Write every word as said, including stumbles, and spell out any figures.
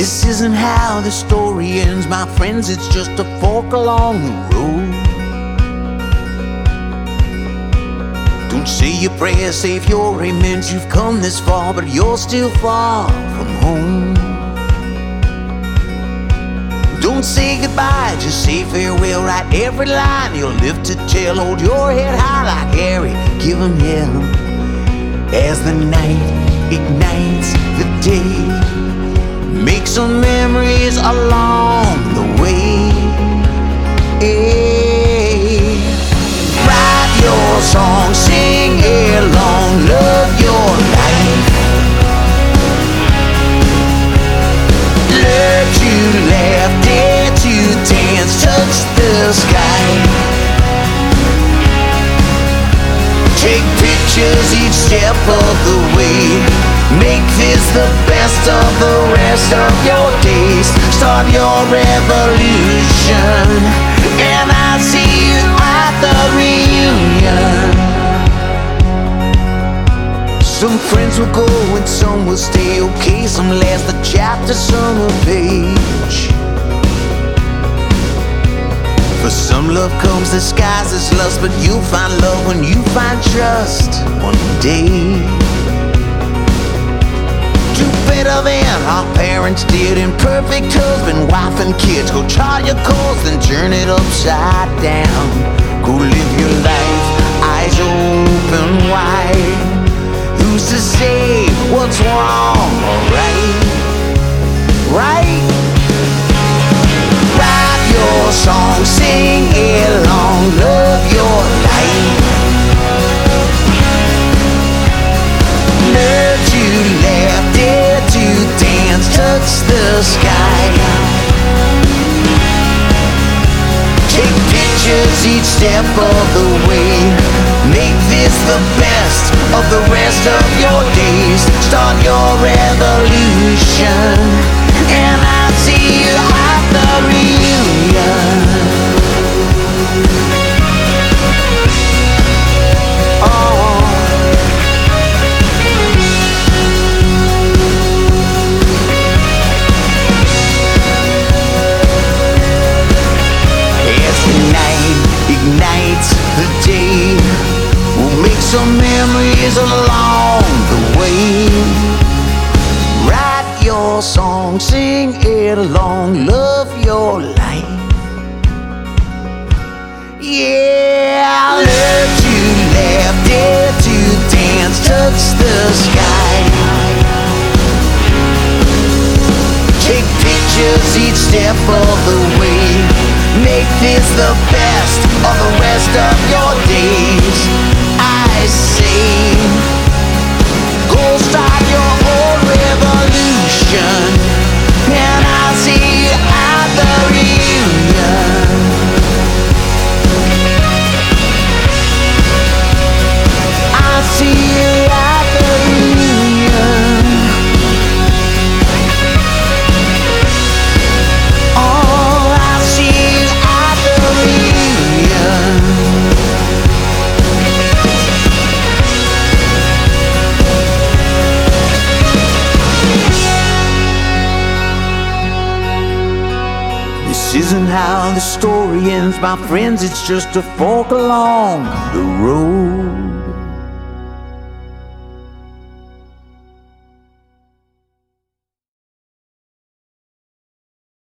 This isn't how the story ends, my friends, it's just a fork along the road. Don't say your prayers, save your amens. You've come this far, but you're still far from home. Don't say goodbye, just say farewell. Write every line you'll live to tell. Hold your head high like Harry, give 'em hell. As the night ignites the day, make some memories along the way. Hey. Write your song, sing along, love your life. Learn to laugh, dare to dance, touch the sky. Take pictures each step of the way. Make this the best of the rest of your days. Start your revolution, and I'll see you at the reunion. Some friends will go and some will stay. Okay, some last the chapter, some a page. For some love comes disguised as lust, but you'll find love when you find trust one day. Do better than our parents did. Imperfect husband, wife and kids. Go try your cause, then turn it upside down. Go live your life, eyes open wide. Who's to say what's wrong or right? Right? Write your song, sing along, love your life. Learn to laugh, dare to dance, touch the sky. Take pictures each step of the way. Make this the best of the rest of your days. Start your revolution, and I'll see you at the reunion. Oh. As the night ignites the day, we'll make some memories along the way. Write your song, sing it along, love your life. Yeah, learn to laugh, dare to dance, touch the sky. Take pictures each step of the way. Make this the best of the rest of your days. I say, go start your own revolution, and I'll see you at the reunion. I'll see you at the reunion. Oh, I'll see you at the reunion. This isn't how the story ends, my friends, it's just a fork along the road.